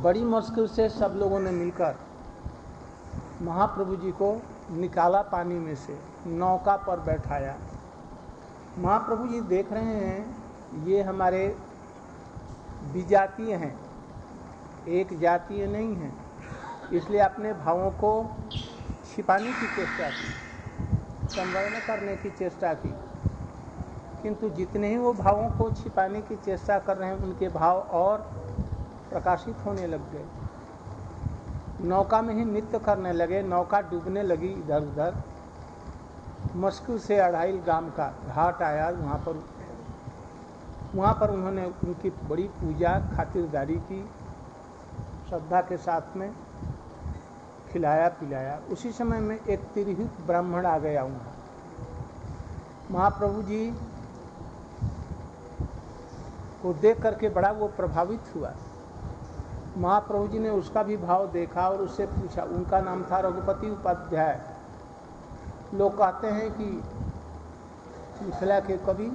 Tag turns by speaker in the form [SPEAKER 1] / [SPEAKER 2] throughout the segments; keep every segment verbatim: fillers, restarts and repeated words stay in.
[SPEAKER 1] बड़ी मुश्किल से सब लोगों ने मिलकर महाप्रभु जी को निकाला पानी में से, नौका पर बैठाया। महाप्रभु जी देख रहे हैं ये हमारे विजातीय हैं, एक जातीय नहीं हैं, इसलिए अपने भावों को छिपाने की चेष्टा की, संवरण करने की चेष्टा की। किंतु जितने ही वो भावों को छिपाने की चेष्टा कर रहे हैं उनके भाव और प्रकाशित होने लग गए। नौका में ही नृत्य करने लगे, नौका डूबने लगी इधर उधर। मुश्किल से अढ़ाई गांव का घाट आया, वहाँ पर वहाँ पर उन्होंने उनकी बड़ी पूजा खातिरदारी की, श्रद्धा के साथ में खिलाया पिलाया। उसी समय में एक तिरहुत ब्राह्मण आ गया वहाँ। महाप्रभु जी को देख करके बड़ा वो प्रभावित हुआ। महाप्रभु जी ने उसका भी भाव देखा और उससे पूछा। उनका नाम था रघुपति उपाध्याय। लोग कहते हैं कि मिथिला के कवि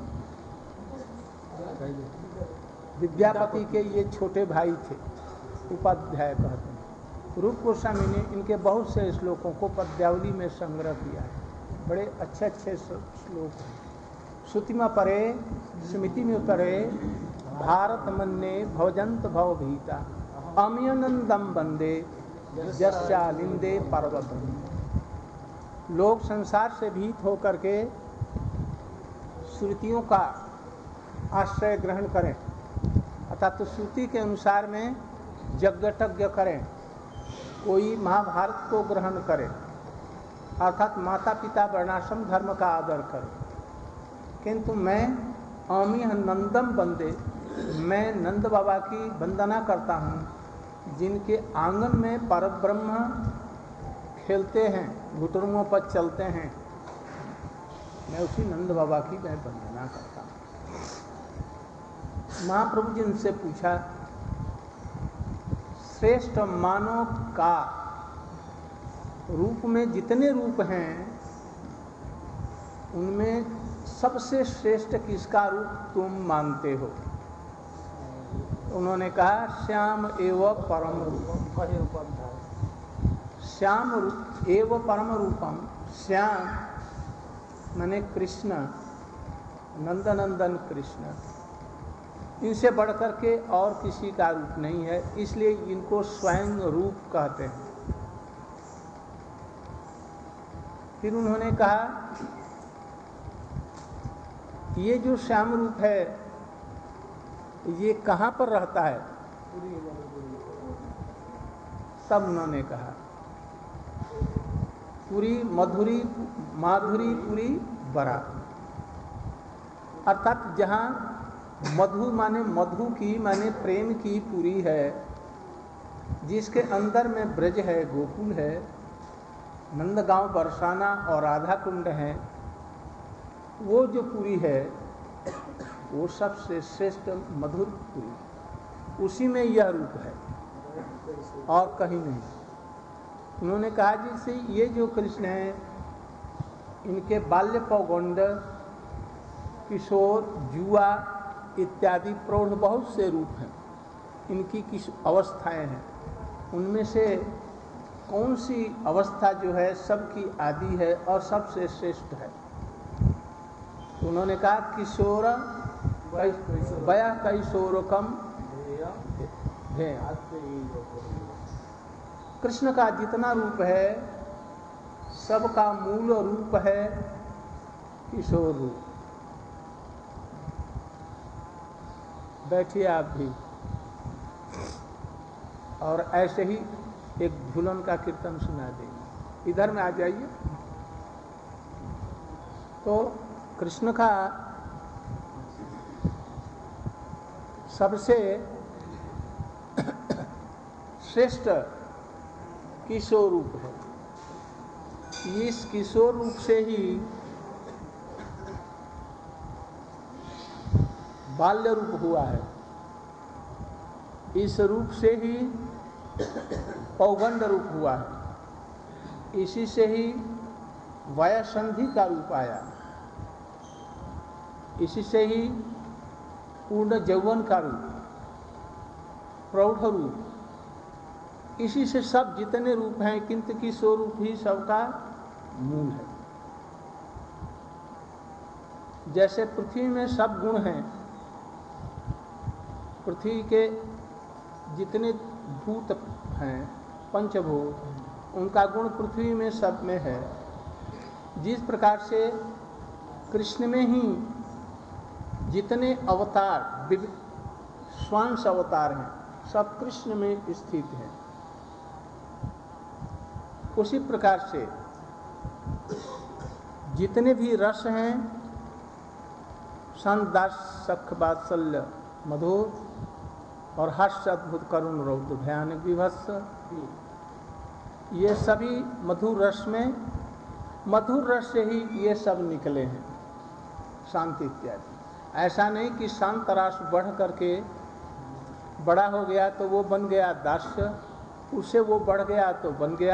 [SPEAKER 1] विद्यापति के ये छोटे भाई थे, उपाध्याय कहते हैं। रूप गोस्वामी ने इनके बहुत से श्लोकों को पद्यावली में संग्रह किया है। बड़े अच्छे अच्छे श्लोक हैं। श्रुतिमा परे स्मृति में उतरे, भारत मन्ने भवजंत भव भीता, अमयनंदम वंदे जस्यालिंदे पर्वत। लोग संसार से भीत होकर के श्रुतियों का आश्रय ग्रहण करें, अर्थात तो श्रुति के अनुसार में यज्ञ करें, कोई महाभारत को ग्रहण करे, अर्थात माता पिता वर्णाश्रम धर्म का आदर करे। किंतु मैं अमी नंदम बंदे, मैं नंद बाबा की वंदना करता हूँ, जिनके आंगन में परब्रह्म खेलते हैं, घुटनों पर चलते हैं। मैं उसी नंद बाबा की मैं वंदना करता हूँ। महाप्रभु जी उनसे पूछा, श्रेष्ठ मानव का रूप में जितने रूप हैं उनमें सबसे श्रेष्ठ किसका रूप तुम मानते हो? उन्होंने कहा, श्याम एव परम रूपम। श्याम रूप एव परम रूपम। श्याम माने कृष्ण, नंदनंदन कृष्ण, इनसे बढ़कर के और किसी का रूप नहीं है, इसलिए इनको स्वयं रूप कहते हैं। फिर उन्होंने कहा, ये जो श्याम रूप है ये कहाँ पर रहता है? तब उन्होंने कहा, पूरी मधुरी माधुरी पूरी बरा, अर्थात जहाँ मधु माने मधु की माने प्रेम की पूरी है, जिसके अंदर में ब्रज है, गोकुल है, नंदगांव बरसाना और राधा कुंड है, वो जो पूरी है वो सबसे श्रेष्ठ मधुर पूरी, उसी में यह रूप है और कहीं नहीं। उन्होंने कहा, जिससे ये जो कृष्ण हैं इनके बाल्य पौगंड, किशोर, जुआ इत्यादि प्रौढ़ बहुत से रूप हैं, इनकी किस अवस्थाएं हैं, उनमें से कौन सी अवस्था जो है सबकी आदि है और सबसे श्रेष्ठ है? तो उन्होंने कहा, किशोर बया किशोरकम है। कृष्ण का जितना रूप है सबका मूल रूप है किशोर रूप। बैठिए आप भी, और ऐसे ही एक झूलन का कीर्तन सुना देंगे। इधर में आ जाइए। तो कृष्ण का सबसे श्रेष्ठ किशोर रूप है। इस किशोर रूप से ही बाल्य रूप हुआ है, इस रूप से ही पौगंड रूप हुआ है, इसी से ही वयसंधि का रूप आया, इसी से ही पूर्ण यौवन का रूप, प्रौढ़ रूप, इसी से सब जितने रूप हैं किंतु की स्वरूप ही सबका मूल है। जैसे पृथ्वी में सब गुण हैं, पृथ्वी के जितने भूत हैं पंचभूत, उनका गुण पृथ्वी में सब में है। जिस प्रकार से कृष्ण में ही जितने अवतार स्वांश अवतार हैं सब कृष्ण में स्थित हैं, उसी प्रकार से जितने भी रस हैं संत दास सख वात्सल्य मधुर और हर्ष अद्भुत करुण रौद्र भयानक विभत्स, ये सभी मधुर रस में मधुर रस से ही ये सब निकले हैं, शांति इत्यादि। ऐसा नहीं कि शांत रस बढ़ करके बड़ा हो गया तो वो बन गया दास्य, उससे वो बढ़ गया तो बन गया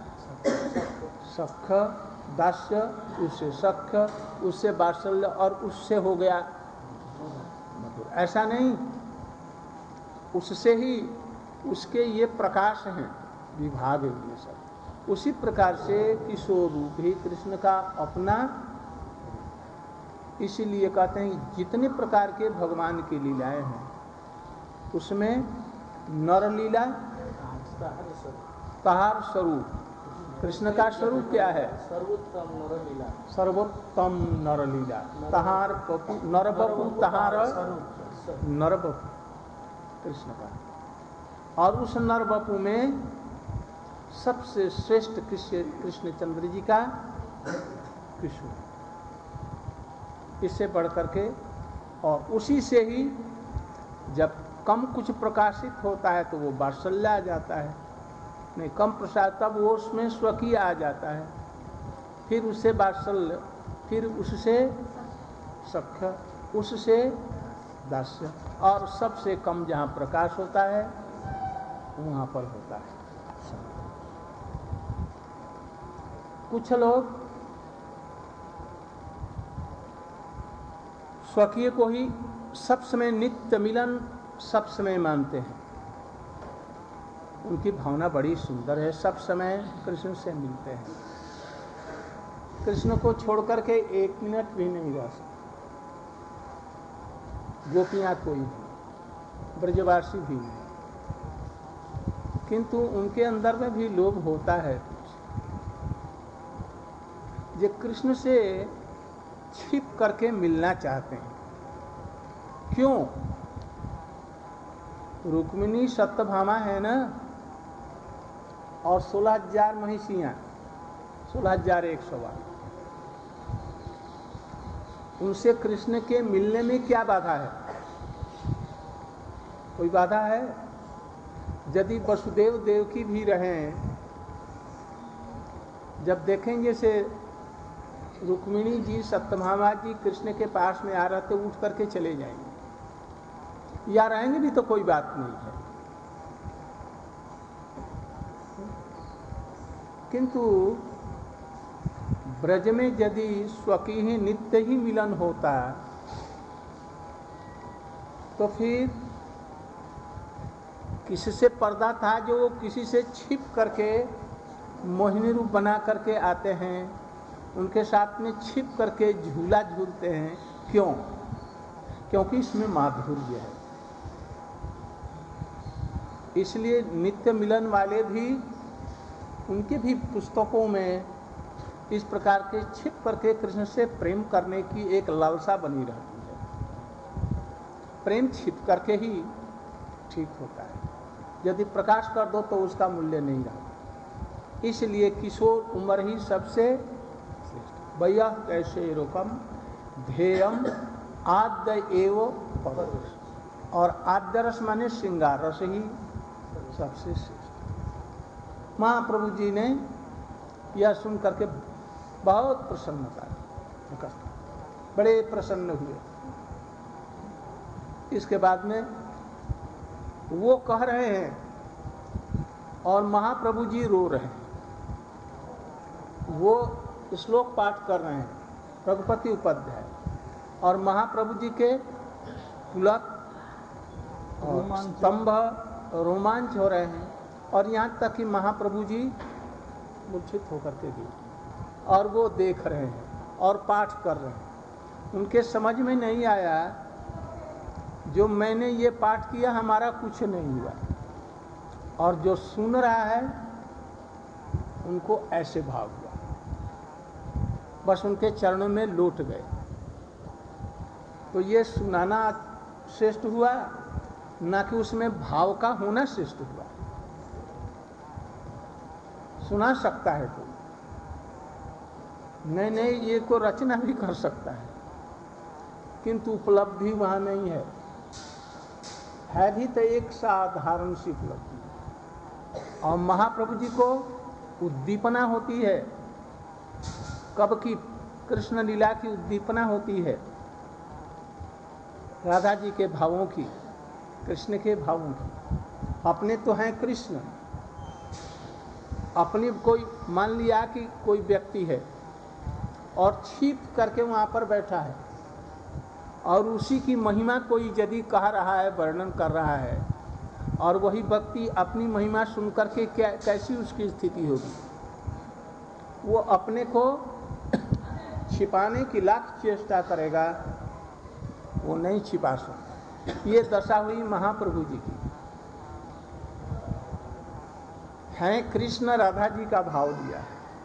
[SPEAKER 1] सख, दास्य, उससे सख, उससे वात्सल्य और उससे हो गया मधुर। ऐसा नहीं, उससे ही उसके ये प्रकाश हैं, विभाग है ये सब। उसी प्रकार से किशोर रूप ही कृष्ण का अपना, इसीलिए कहते हैं जितने प्रकार के भगवान की लीलाएं हैं उसमें नर लीला तहार स्वरूप, कृष्ण का स्वरूप क्या है?
[SPEAKER 2] सर्वोत्तम नर लीला,
[SPEAKER 1] सर्वोत्तम नर लीला, तहार बपु नर बपु तहार नर बपु कृष्ण का। और उस नर बपु में सबसे श्रेष्ठ कृष्ण कृष्णचंद्र जी का कृष्ण, इससे बढ़ करके, और उसी से ही जब कम कुछ प्रकाशित होता है तो वो वात्सल्य आ जाता है, नहीं कम प्रसाद तब वो उसमें स्वकीय आ जाता है, फिर उससे वात्सल्य, फिर उससे सख्य, उससे दास्य, और सबसे कम जहाँ प्रकाश होता है वहाँ पर होता है। कुछ लोग स्वकीय को ही सब समय नित्य मिलन सब समय मानते हैं, उनकी भावना बड़ी सुंदर है, सब समय कृष्ण से मिलते हैं, कृष्ण को छोड़ करके एक मिनट भी नहीं रह सकते। गोपियाँ कोई नहीं, ब्रजवासी भी नहीं, किंतु उनके अंदर में भी लोभ होता है कुछ, ये कृष्ण से छिप करके मिलना चाहते हैं। क्यों? रुक्मिणी सत्यभामा है ना, और सोलह हजार महिषियाँ, सोलह हजार एक सौ बार, उनसे कृष्ण के मिलने में क्या बाधा है? कोई बाधा है? यदि वसुदेव देवकी भी रहें, जब देखेंगे से रुक्मिणी जी सत्यभामा जी कृष्ण के पास में आ रहे थे, उठ करके चले जाएंगे, या रहेंगे भी तो कोई बात नहीं है। किंतु ब्रज में यदि स्वकीय ही नित्य ही मिलन होता तो फिर किससे पर्दा था जो वो किसी से छिप करके मोहिनी रूप बना करके आते हैं, उनके साथ में छिप करके झूला झूलते हैं। क्यों? क्योंकि इसमें माधुर्य है। इसलिए नित्य मिलन वाले भी, उनके भी पुस्तकों में इस प्रकार के छिप करके कृष्ण से प्रेम करने की एक लालसा बनी रहती है। प्रेम छिप करके ही ठीक होता है, यदि प्रकाश कर दो तो उसका मूल्य नहीं रहता। इसलिए किशोर उम्र ही सबसे श्रेष्ठ। भैया कैसे रोकम ध्येयम आद्य एव पररस, और आद्य रस माने श्रृंगार रस ही सबसे श्रेष्ठ। महाप्रभु जी ने यह सुन करके बहुत प्रसन्नता प्रकट, बड़े प्रसन्न हुए। इसके बाद में वो कह रहे हैं और महाप्रभु जी रो रहे हैं। वो श्लोक पाठ कर रहे हैं, रघुपति उपाध्याय, और महाप्रभु जी के पुलक स्तंभ रोमांच हो रहे हैं। और यहाँ तक कि महाप्रभु जी मूर्छित होकर के गिरे और वो देख रहे हैं और पाठ कर रहे हैं। उनके समझ में नहीं आया, जो मैंने ये पाठ किया हमारा कुछ नहीं हुआ, और जो सुन रहा है उनको ऐसे भाव हुआ, बस उनके चरणों में लौट गए। तो ये सुनाना श्रेष्ठ हुआ, ना कि उसमें भाव का होना श्रेष्ठ हुआ। सुना सकता है कोई, नहीं नहीं ये को रचना भी कर सकता है, किंतु उपलब्धि वहाँ नहीं है। है भी तो एक साधारण सी उपलब्धि, और महाप्रभु जी को उद्दीपना होती है। कब की? कृष्ण लीला की उद्दीपना होती है, राधा जी के भावों की, कृष्ण के भावों की। अपने तो हैं कृष्ण, अपनी कोई मान लिया कि कोई व्यक्ति है और छिप करके वहाँ पर बैठा है, और उसी की महिमा कोई यदि कह रहा है, वर्णन कर रहा है, और वही व्यक्ति अपनी महिमा सुन करके क्या कैसी उसकी स्थिति होगी? वो अपने को छिपाने की लाख चेष्टा करेगा, वो नहीं छिपा सकता। ये दशा हुई महाप्रभु जी की। हैं कृष्ण, राधा जी का भाव दिया,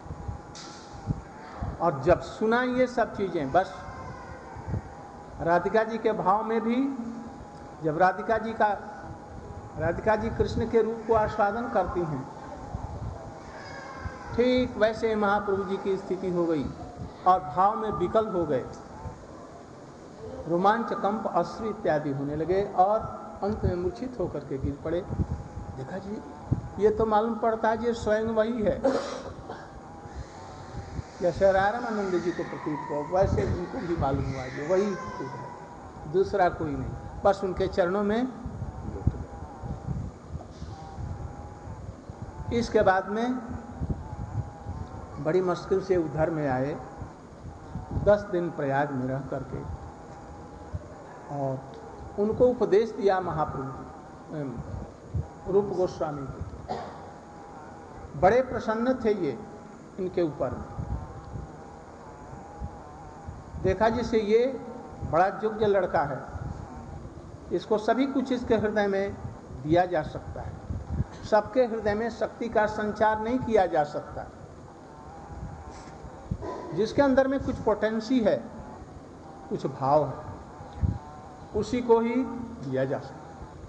[SPEAKER 1] और जब सुना ये सब चीजें, बस राधिका जी के भाव में भी, जब राधिका जी का राधिका जी कृष्ण के रूप को आस्वादन करती हैं, ठीक वैसे महाप्रभु जी की स्थिति हो गई और भाव में विकल हो गए। रोमांच, कंप, अश्रु इत्यादि होने लगे और अंत में मूर्छित होकर के गिर पड़े। देखा जी, ये तो मालूम पड़ता है ये स्वयं वही है। जैसे रामानंद जी को प्रतीत हुआ, वैसे उनको भी मालूम हुआ जो वही है, दूसरा कोई नहीं। बस उनके चरणों में लौट गए। इसके बाद में बड़ी मुश्किल से उधर में आए, दस दिन प्रयाग में रह करके, और उनको उपदेश दिया महाप्रभु रूप गोस्वामी को। बड़े प्रसन्न थे ये इनके ऊपर। देखा जिसे ये बड़ा योग्य लड़का है, इसको सभी कुछ इसके हृदय में दिया जा सकता है। सबके हृदय में शक्ति का संचार नहीं किया जा सकता। जिसके अंदर में कुछ पोटेंसी है, कुछ भाव है, उसी को ही दिया जा सकता।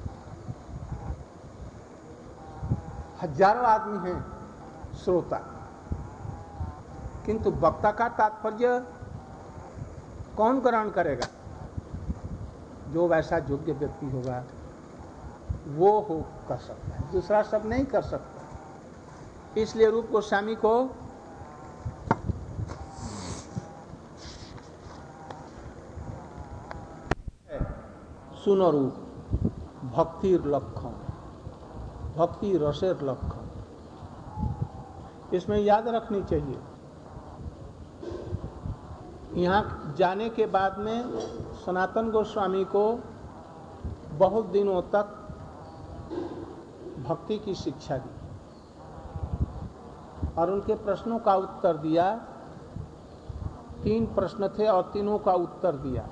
[SPEAKER 1] हजारों आदमी हैं श्रोता, किंतु वक्ता का तात्पर्य कौन ग्रहण करेगा? जो वैसा योग्य व्यक्ति होगा वो हो कर सकता है, दूसरा सब नहीं कर सकता। इसलिए रूप गोस्वामी को सुनो रूप भक्तिर लक्षण, भक्ति रसेर लक्षण, इसमें याद रखनी चाहिए। यहाँ जाने के बाद में सनातन गोस्वामी को बहुत दिनों तक भक्ति की शिक्षा दी और उनके प्रश्नों का उत्तर दिया। तीन प्रश्न थे और तीनों का उत्तर दिया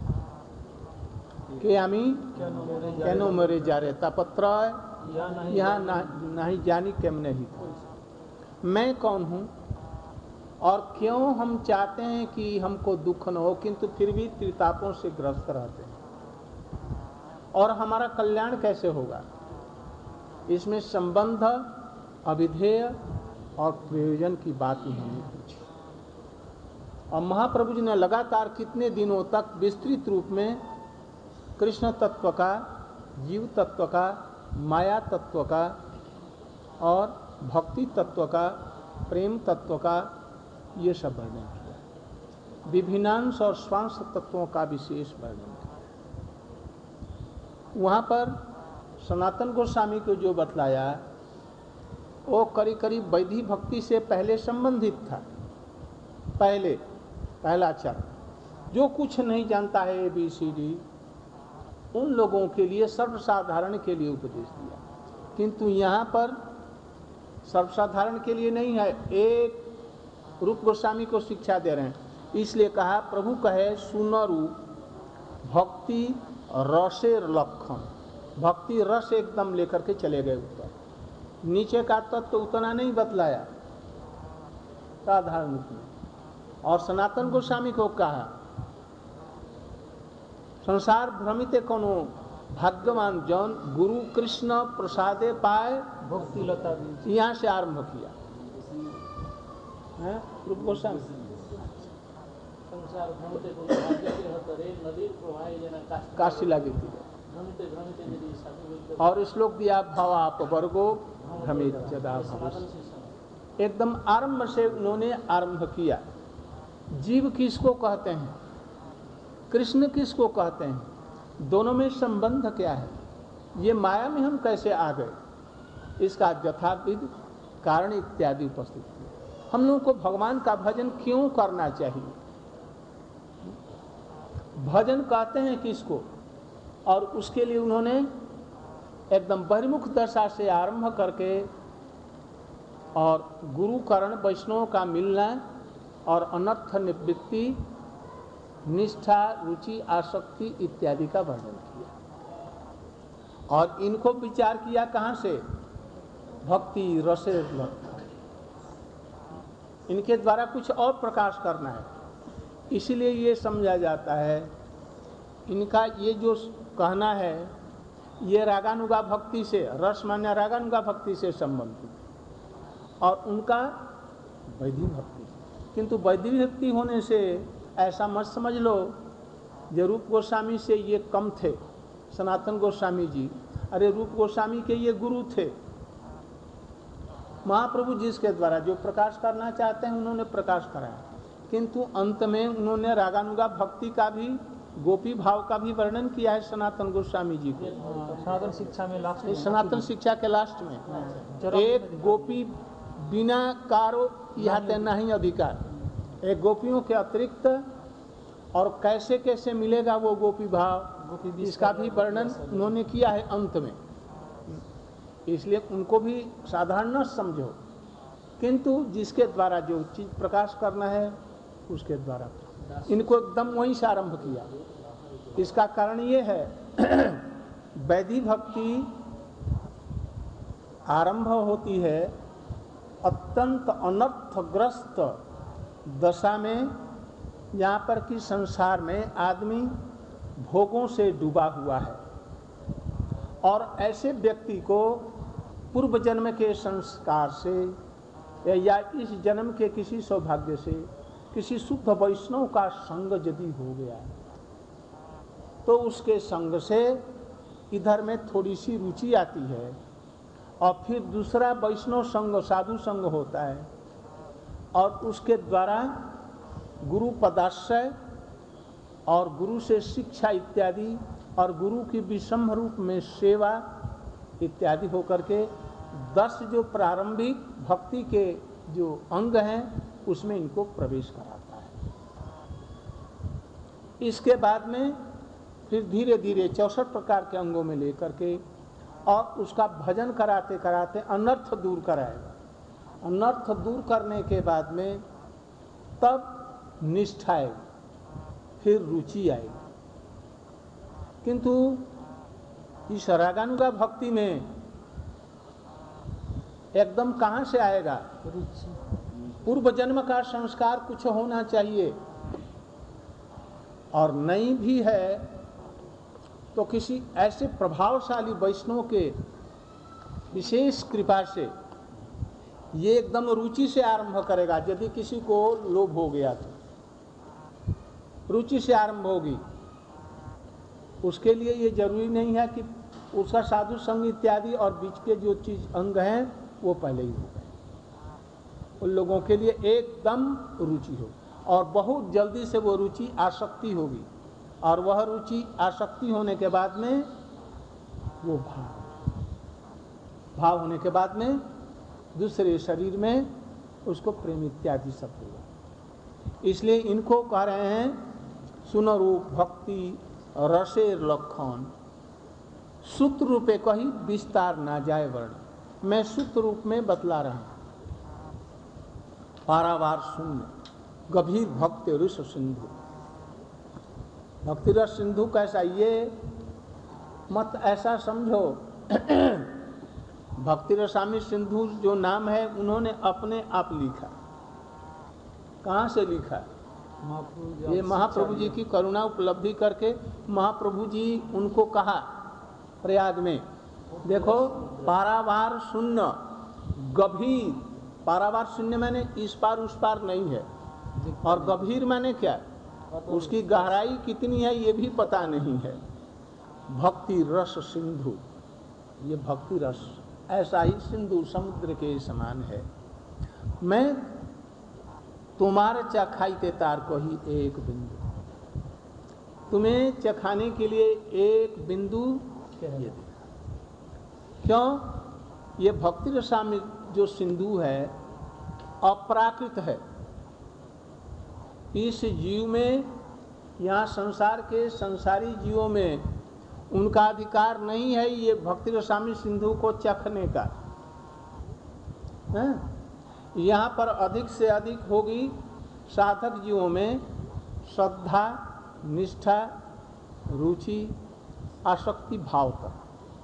[SPEAKER 1] कि आमी केनो मरे जा रहे तापत्र यहाँ नहीं जानी केमने ही, मैं कौन हूँ और क्यों हम चाहते हैं कि हमको दुख न हो, किंतु फिर भी त्रितापों से ग्रस्त रहते हैं, और हमारा कल्याण कैसे होगा। इसमें संबंध, अविधेय और प्रयोजन की बात उन्होंने पूछी। और महाप्रभु जी ने लगातार कितने दिनों तक विस्तृत रूप में कृष्ण तत्व का, जीव तत्व का, माया तत्व का और भक्ति तत्व का, प्रेम तत्व का ये सब वर्णन किया। विभिन्नांश और स्वांश तत्वों का विशेष वर्णन किया। वहाँ पर सनातन गोस्वामी को जो बतलाया वो करीब करीब वैधि भक्ति से पहले संबंधित था। पहले पहला चरण, जो कुछ नहीं जानता है ए बी सी डी, उन लोगों के लिए, सर्वसाधारण के लिए उपदेश दिया। किंतु यहाँ पर सर्वसाधारण के लिए नहीं है, एक रूप गोस्वामी को शिक्षा दे रहे हैं। इसलिए कहा, प्रभु कहे सुन रूप भक्ति रसेर लक्षण, भक्ति रस एकदम लेकर के चले गए ऊपर, नीचे का तत्व तो उतना नहीं बतलाया साधारण रूप में। और सनातन गोस्वामी को कहा संसार भ्रमित कोनो भाग्यवान जन गुरु कृष्ण प्रसादे पाए भक्ति लता, यहाँ से आरंभ किया है रूप गोस्वामी।
[SPEAKER 2] संसार भ्रमित कोनो भाग्य रे नदी प्रवाह जना
[SPEAKER 1] काशी लगी थी
[SPEAKER 2] भ्रमित भ्रमित यदि साधु।
[SPEAKER 1] और श्लोक दिया भवाप वर्गो भ्रमित जदा भवस। एकदम आरंभ से उन्होंने आरंभ किया। जीव किसको कहते हैं, कृष्ण किसको कहते हैं, दोनों में संबंध क्या है, ये माया में हम कैसे आ गए, इसका यथाविध कारण इत्यादि उपस्थित है। हम लोगों को भगवान का भजन क्यों करना चाहिए, भजन कहते हैं किसको, और उसके लिए उन्होंने एकदम बहिर्मुख दशा से आरंभ करके और गुरु करण वैष्णव का मिलना और अनर्थ निवृत्ति निष्ठा रुचि आसक्ति इत्यादि का वर्णन किया। और इनको विचार किया कहाँ से, भक्ति रसे लक्षण, इनके द्वारा कुछ और प्रकाश करना है। इसीलिए ये समझा जाता है इनका ये जो कहना है ये रागानुगा भक्ति से, रस मान्य रागानुगा भक्ति से संबंधित, और उनका वैदिक भक्ति। किंतु वैदिक भक्ति होने से ऐसा मत समझ लो जो रूप गोस्वामी से ये कम थे सनातन गोस्वामी जी। अरे रूप गोस्वामी के ये गुरु थे, महाप्रभु जिसके द्वारा जो प्रकाश करना चाहते हैं उन्होंने प्रकाश कराया। किंतु अंत में उन्होंने रागानुगा भक्ति का भी, गोपी भाव का भी वर्णन किया है सनातन गोस्वामी जी को।
[SPEAKER 2] सनातन शिक्षा में लास्ट में,
[SPEAKER 1] सनातन शिक्षा के लास्ट में, एक गोपी बिना कारो यहाँ नहीं अधिकार, एक गोपियों के अतिरिक्त और कैसे कैसे मिलेगा वो गोपी भाव, गोपी इसका भी वर्णन उन्होंने किया है अंत में। इसलिए उनको भी साधारण न समझो, किंतु जिसके द्वारा जो चीज प्रकाश करना है उसके द्वारा इनको एकदम वहीं से आरंभ किया। इसका कारण ये है वैदिक भक्ति आरंभ होती है अत्यंत अनर्थग्रस्त दशा में, यहाँ पर कि संसार में आदमी भोगों से डूबा हुआ है और ऐसे व्यक्ति को पूर्व जन्म के संस्कार से या इस जन्म के किसी सौभाग्य से किसी शुद्ध वैष्णव का संग यदि हो गया तो उसके संग से इधर में थोड़ी सी रुचि आती है और फिर दूसरा वैष्णव संग, साधु संग होता है और उसके द्वारा गुरु पदाश्रय और गुरु से शिक्षा इत्यादि और गुरु की विषम रूप में सेवा इत्यादि होकर के दस जो प्रारंभिक भक्ति के जो अंग हैं उसमें इनको प्रवेश कराता है। इसके बाद में फिर धीरे धीरे चौसठ प्रकार के अंगों में लेकर के और उसका भजन कराते कराते अनर्थ दूर कराएगा। अनर्थ दूर करने के बाद में तब निष्ठा आएगी, फिर रुचि आएगी। किंतु इस रागानुगा भक्ति में एकदम कहाँ से आएगा रुचि? पूर्व जन्म का संस्कार कुछ होना चाहिए और नहीं भी है तो किसी ऐसे प्रभावशाली वैष्णव के विशेष कृपा से ये एकदम रुचि से आरंभ करेगा। यदि किसी को लोभ हो गया तो रुचि से आरंभ होगी। उसके लिए ये जरूरी नहीं है कि उसका साधु संग इत्यादि और बीच के जो चीज अंग हैं वो पहले ही हो गए। उन लोगों के लिए एकदम रुचि हो और बहुत जल्दी से वो रुचि आसक्ति होगी और वह रुचि आसक्ति होने के बाद में वो भाव भाव होने के बाद में दूसरे शरीर में उसको प्रेम इत्यादि सब होगा। इसलिए इनको कह रहे हैं सुन रूप भक्ति रसेर लक्षण सूत्र रूपे कही विस्तार ना जाए वर्ण। मैं सूत्र रूप में बतला रहा हूं। पारावार शून्य गभीर भक्ति रस सिंधु। भक्ति रस सिंधु कैसा, ये मत ऐसा समझो भक्ति रसामी सिंधु जो नाम है उन्होंने अपने आप लिखा। कहाँ से लिखा? ये महाप्रभु जी की करुणा उपलब्धि करके महाप्रभु जी उनको कहा प्रयाग में, देखो पारावार शून्य गभीर। पारावार शून्य माने इस पार उस पार नहीं है, और गभीर माने क्या, उसकी गहराई कितनी है ये भी पता नहीं है। भक्ति रस सिंधु, ये भक्ति रस ऐसा ही सिंधु समुद्र के समान है। मैं तुम्हारे चखाईते तार को ही एक बिंदु, तुम्हें चखाने के लिए एक बिंदु ये देखा। क्यों? ये भक्ति रसामी जो सिंधु है अप्राकृत है। इस जीव में, यहाँ संसार के संसारी जीवों में उनका अधिकार नहीं है ये भक्ति रसामी सिंधु को चखने का। है? यहाँ पर अधिक से अधिक होगी साधक जीवों में श्रद्धा, निष्ठा, रुचि, आसक्ति भाव तक।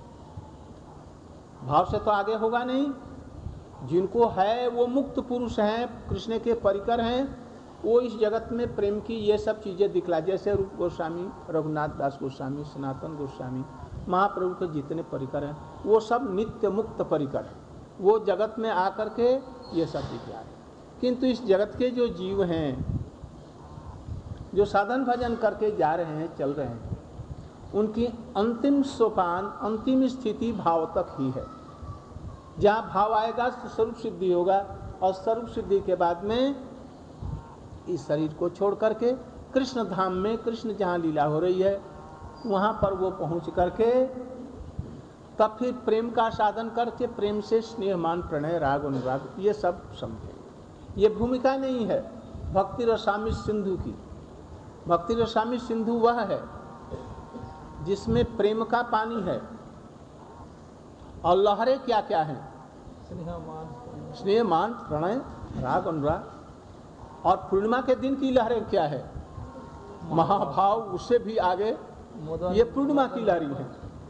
[SPEAKER 1] भाव से तो आगे होगा नहीं। जिनको है वो मुक्त पुरुष हैं, कृष्ण के परिकर हैं, वो इस जगत में प्रेम की ये सब चीज़ें दिखला। जैसे रूप गोस्वामी, रघुनाथ दास गोस्वामी, सनातन गोस्वामी, महाप्रभु के जितने परिकर हैं वो सब नित्य मुक्त परिकर हैं। वो जगत में आकर के ये सब दिखला रहे। किंतु इस जगत के जो जीव हैं, जो साधन भजन करके जा रहे हैं, चल रहे हैं, उनकी अंतिम सोपान, अंतिम स्थिति भाव तक ही है। जहाँ भाव आएगा तो स्वरूप सिद्धि होगा, और स्वरूप सिद्धि के बाद में इस शरीर को छोड़ करके कृष्ण धाम में, कृष्ण जहाँ लीला हो रही है वहाँ पर वो पहुँच करके तब फिर प्रेम का साधन करके प्रेम से स्नेहमान, प्रणय, राग, अनुराग ये सब समझे। ये भूमिका नहीं है भक्ति रसामी सिंधु की। भक्ति रसामी सिंधु वह है जिसमें प्रेम का पानी है, और लहरें क्या क्या हैं? स्नेह, मान, प्रणय, राग, अनुराग। और पूर्णिमा के दिन की लहरें क्या है? महाभाव। उससे भी आगे ये पूर्णिमा की लहरी है।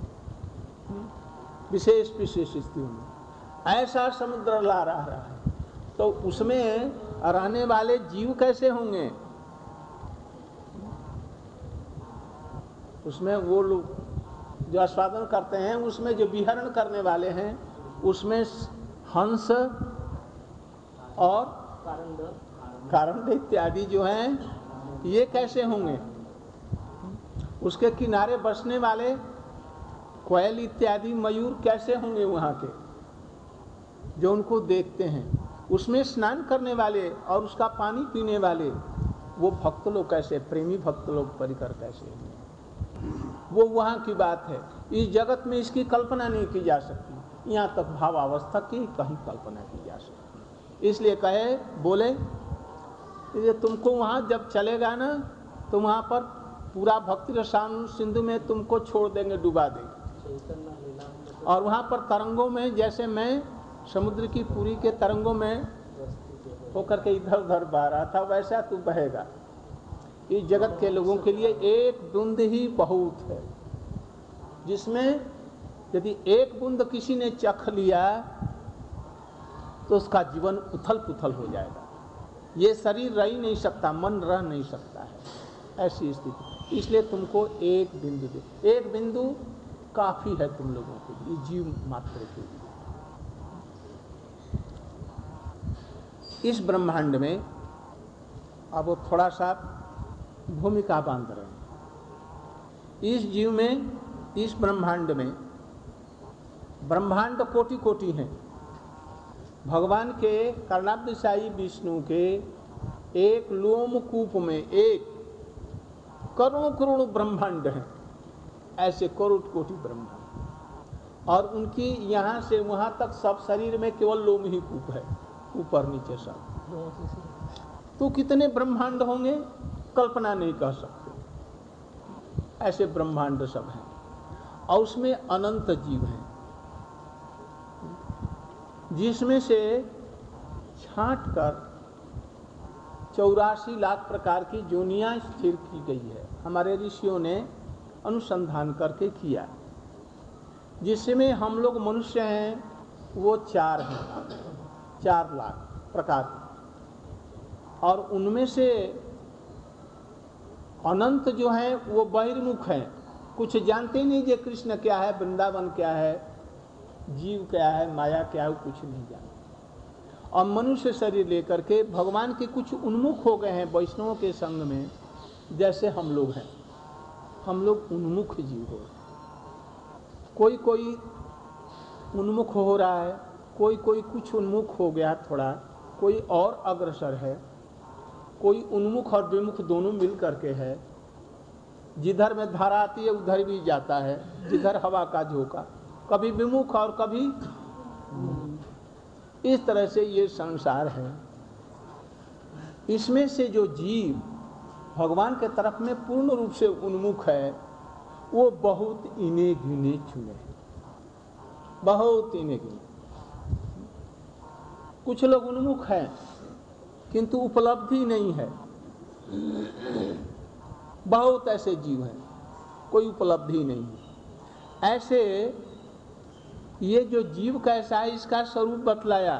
[SPEAKER 1] विशेष विशेष स्थितियों में ऐसा समुद्र ला रहा है, तो उसमें रहने वाले जीव कैसे होंगे? उसमें वो लोग जो आस्वादन करते हैं, उसमें जो विहरण करने वाले हैं, उसमें हंस और कारण इत्यादि जो हैं ये कैसे होंगे? उसके किनारे बसने वाले कोयल इत्यादि मयूर कैसे होंगे वहाँ के, जो उनको देखते हैं? उसमें स्नान करने वाले और उसका पानी पीने वाले वो भक्त लोग कैसे, प्रेमी भक्त लोग परिकर कैसे होंगे? वो वहाँ की बात है। इस जगत में इसकी कल्पना नहीं की जा सकती। यहाँ तक भावावस्था की कहीं कल्पना की जा सकती। इसलिए कहे, बोले ये तुमको वहाँ जब चलेगा ना तो वहाँ पर पूरा भक्ति रसायन सिंधु में तुमको छोड़ देंगे, डुबा देंगे। और वहाँ पर तरंगों में, जैसे मैं समुद्र की पूरी के तरंगों में होकर के इधर उधर बह रहा था, वैसा तू बहेगा। इस जगत के लोगों के लिए एक बूंद ही बहुत है, जिसमें यदि एक बूंद किसी ने चख लिया तो उसका जीवन उथल पुथल हो जाएगा। ये शरीर रह ही नहीं सकता, मन रह नहीं सकता है, ऐसी स्थिति। इसलिए तुमको एक बिंदु दे, एक बिंदु काफी है तुम लोगों के लिए, जीव मात्र के लिए। इस ब्रह्मांड में अब वो थोड़ा सा भूमिका बांध रहे हैं। इस जीव में, इस ब्रह्मांड में, ब्रह्मांड कोटि कोटि हैं। भगवान के कर्णावतारी विष्णु के एक लोमकूप में एक करोड़ों करोड़ ब्रह्मांड हैं, ऐसे करोड़ कोटि ब्रह्मांड। और उनकी यहाँ से वहाँ तक सब शरीर में केवल लोम ही कूप है, ऊपर नीचे सब। तो कितने ब्रह्मांड होंगे कल्पना नहीं कर सकते। ऐसे ब्रह्मांड सब हैं, और उसमें अनंत जीव हैं। जिसमें से छांट कर चौरासी लाख प्रकार की जोनियां स्थिर की गई है। हमारे ऋषियों ने अनुसंधान करके किया। जिसमें हम लोग मनुष्य हैं वो चार हैं, चार लाख प्रकार की, और उनमें से अनंत जो हैं वो बहिर्मुख हैं, कुछ जानते नहीं कि कृष्ण क्या है, वृंदावन क्या है, जीव क्या है, माया क्या है, वो कुछ नहीं जानते। और मनुष्य शरीर लेकर के भगवान के कुछ उन्मुख हो गए हैं वैष्णवों के संग में, जैसे हम लोग हैं। हम लोग उन्मुख जीव हो रहे हैं। कोई कोई उन्मुख हो रहा है, कोई कोई कुछ उन्मुख हो गया थोड़ा, कोई और अग्रसर है, कोई उन्मुख और विमुख दोनों मिल करके है। जिधर में धारा आती है उधर भी जाता है, जिधर हवा का झोंका, कभी विमुख और कभी, इस तरह से ये संसार है। इसमें से जो जीव भगवान के तरफ में पूर्ण रूप से उन्मुख है वो बहुत इने गिने चुने, बहुत इने गिने। कुछ लोग उन्मुख हैं किंतु उपलब्धि नहीं है, बहुत ऐसे जीव हैं कोई उपलब्धि नहीं है। ऐसे ये जो जीव कैसा है इसका स्वरूप बतलाया।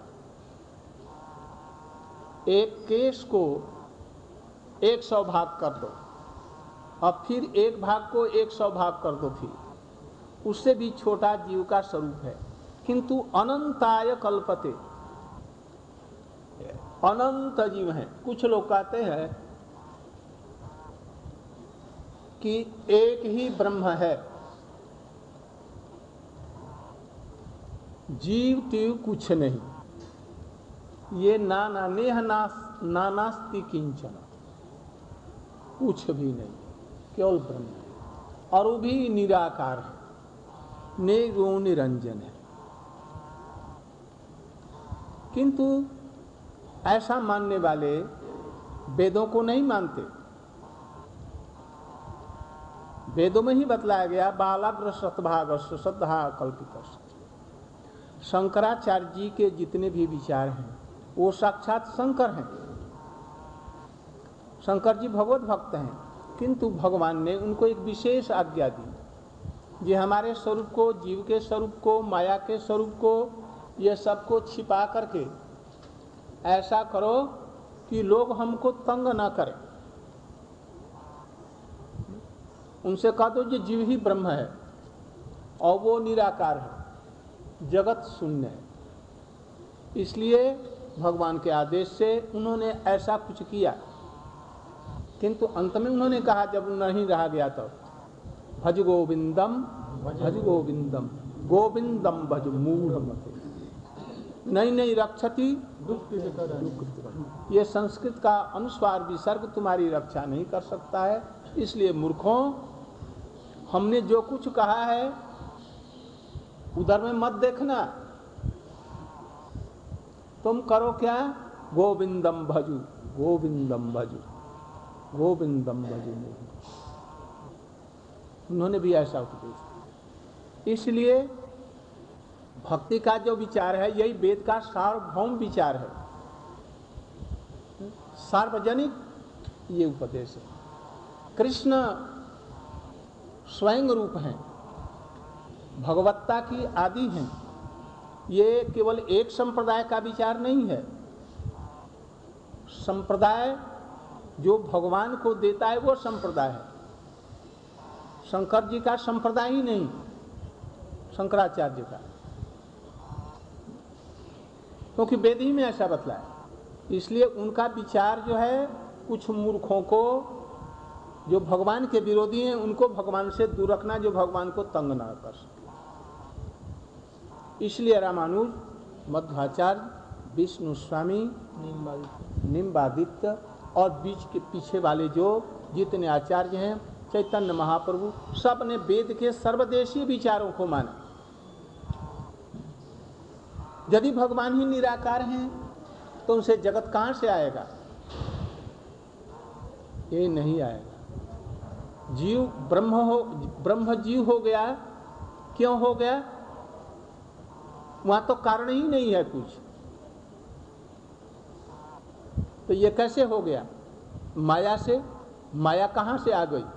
[SPEAKER 1] एक केश को एक सौ भाग कर दो और फिर एक भाग को एक सौ भाग कर दो, फिर उससे भी छोटा जीव का स्वरूप है। किंतु अनंताय कल्पते, अनंत जीव हैं। कुछ लोग कहते हैं कि एक ही ब्रह्म है, जीव तीव कुछ नहीं, ये नाना नेह नानास्ति किंचन, कुछ भी नहीं, केवल ब्रह्म है, और वो भी निराकार है, निर्गुण निरंजन है। किंतु ऐसा मानने वाले वेदों को नहीं मानते। वेदों में ही बतलाया गया बालाग्र शतभागस्य श्रद्धा कल्पित। शंकराचार्य जी के जितने भी विचार हैं वो साक्षात शंकर हैं। शंकर जी भगवत भक्त हैं, किंतु भगवान ने उनको एक विशेष आज्ञा दी, ये हमारे स्वरूप को, जीव के स्वरूप को, माया के स्वरूप को, ये सबको छिपा करके ऐसा करो कि लोग हमको तंग ना करें। उनसे कह दो ये जीव ही ब्रह्म है और वो निराकार है, जगत शून्य है। इसलिए भगवान के आदेश से उन्होंने ऐसा कुछ किया। किंतु अंत में उन्होंने कहा, जब नहीं रहा गया तो भज गोविंदम भज गोविंदम गोविंदम भज मूढ़मते नहीं नहीं रक्षति दुख। ये संस्कृत का अनुस्वार विसर्ग तुम्हारी रक्षा नहीं कर सकता है। इसलिए मूर्खों, हमने जो कुछ कहा है उधर में मत देखना, तुम करो क्या, गोविंदम भजू गोविंदम भजू गोविंदम भजू। उन्होंने भी ऐसा उपदेश दिया। इसलिए भक्ति का जो विचार है यही वेद का सार्वभौम विचार है, सार्वजनिक ये उपदेश है। कृष्ण स्वयं रूप हैं, भगवत्ता की आदि हैं। ये केवल एक संप्रदाय का विचार नहीं है। संप्रदाय जो भगवान को देता है वो संप्रदाय है। शंकर जी का संप्रदाय ही नहीं, शंकराचार्य का, क्योंकि वेद ही में ऐसा बतलाया। इसलिए उनका विचार जो है कुछ मूर्खों को, जो भगवान के विरोधी हैं, उनको भगवान से दूर रखना, जो भगवान को तंग ना कर सके। इसलिए रामानुज, मध्वाचार्य, विष्णु स्वामी, निम्बादित्य और बीच के पीछे वाले जो जितने आचार्य हैं, चैतन्य महाप्रभु, सब ने वेद के सर्वदेशीय विचारों को माना। यदि भगवान ही निराकार हैं तो उनसे जगत कहां से आएगा? ये नहीं आएगा। जीव ब्रह्म हो, ब्रह्म जीव हो गया। क्यों हो गया? वहां तो कारण ही नहीं है कुछ। तो ये कैसे हो गया? माया से। माया कहां से आ गई?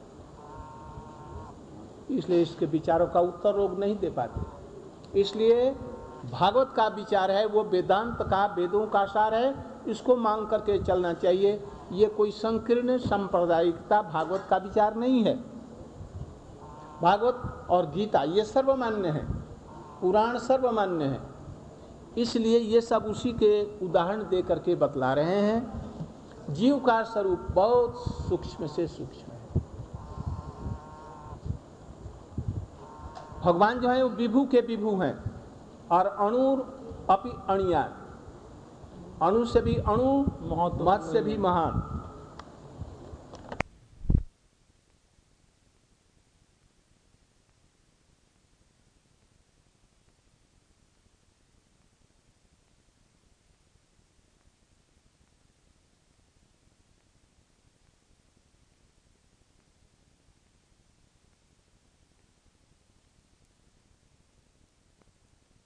[SPEAKER 1] इसलिए इसके विचारों का उत्तर लोग नहीं दे पाते। इसलिए भागवत का विचार है वो वेदांत का, वेदों का सार है, इसको मांग करके चलना चाहिए। ये कोई संकीर्ण सांप्रदायिकता भागवत का विचार नहीं है। भागवत और गीता ये सर्वमान्य है, पुराण सर्वमान्य है। इसलिए ये सब उसी के उदाहरण दे करके बतला रहे हैं। जीव का स्वरूप बहुत सूक्ष्म से सूक्ष्म है। भगवान जो है वो विभु के विभु हैं और अणुर अपि अणियान, अणु से भी अणु, महत से भी महान।